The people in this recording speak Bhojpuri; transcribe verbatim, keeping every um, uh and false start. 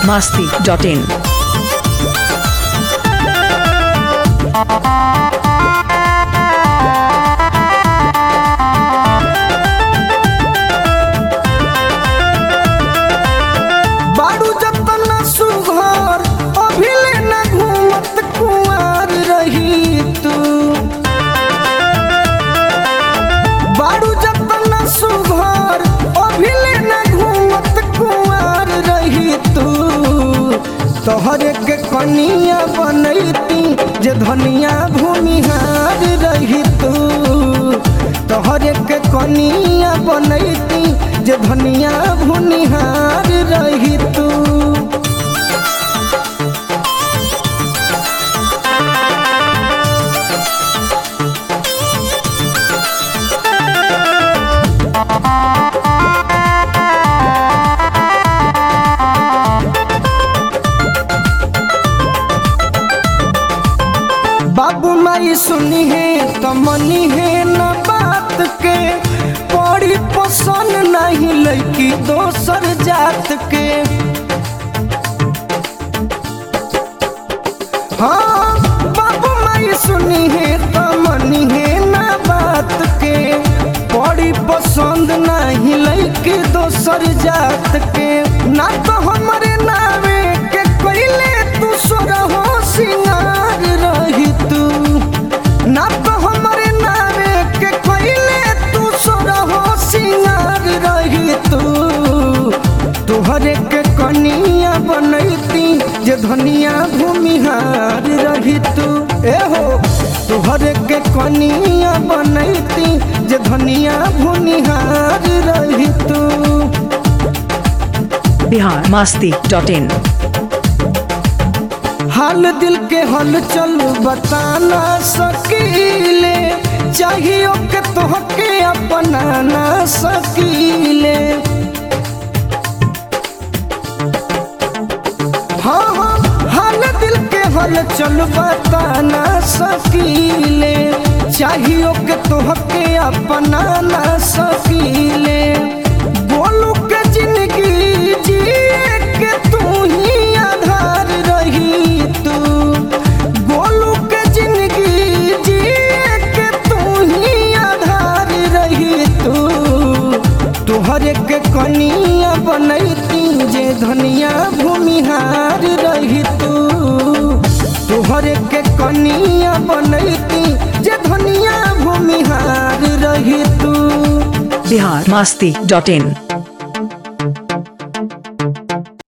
masti dot in. बारू जतन सुघर अभिले न घूमत कुंवर रही तू। बारू जतन सुघर अभिले न घूमत कुंवर रही तू। तोहरे के कनिया बनैती जे धनिया भूमिहार रही तू। तोहरे के कनिया बनैती जे धनिया भूमिहार रही तू। बाबू माई सुनी है तो मनी है न बात के। बड़ी पसंद नहीं लड़की दोसर जात के। हाँ बाबू माई सुनी है तो मनी है न बात के। बड़ी पसंद नहीं लड़की दोसर जात के। ना तो हमारे नावे के कोइले तू सोरहो सिंगार रही तू। ना तो हमारे नावे के कोइले तू सोरहो सिंगार रही तू। तुहरे के कनिया बनैती जे धनिया भूमिहार रही तू। ए हो तुहरे के कनिया बनैती जे धनिया भूमिहार रही तू। Bihar masti dot in. हाल दिल के हलचल बता ना सकीले। चाहिए के तोहके अपना ना सकीले। हाँ हाँ हाल दिल के हलचल बता ना सकीले। चाहिए के तोहके अपना ना सकीले। बोलू के जिंदगी जिए के तू ही आधार रही तू। बोलू के जिंदगी जिए के तू ही आधार रही तू। तुहरे के कनिया बनैती जे धनिया भूमिहार रही तू। तुहरे के कनिया बनैती जे धनिया भूमिहार रही तू। Bihar masti dot in.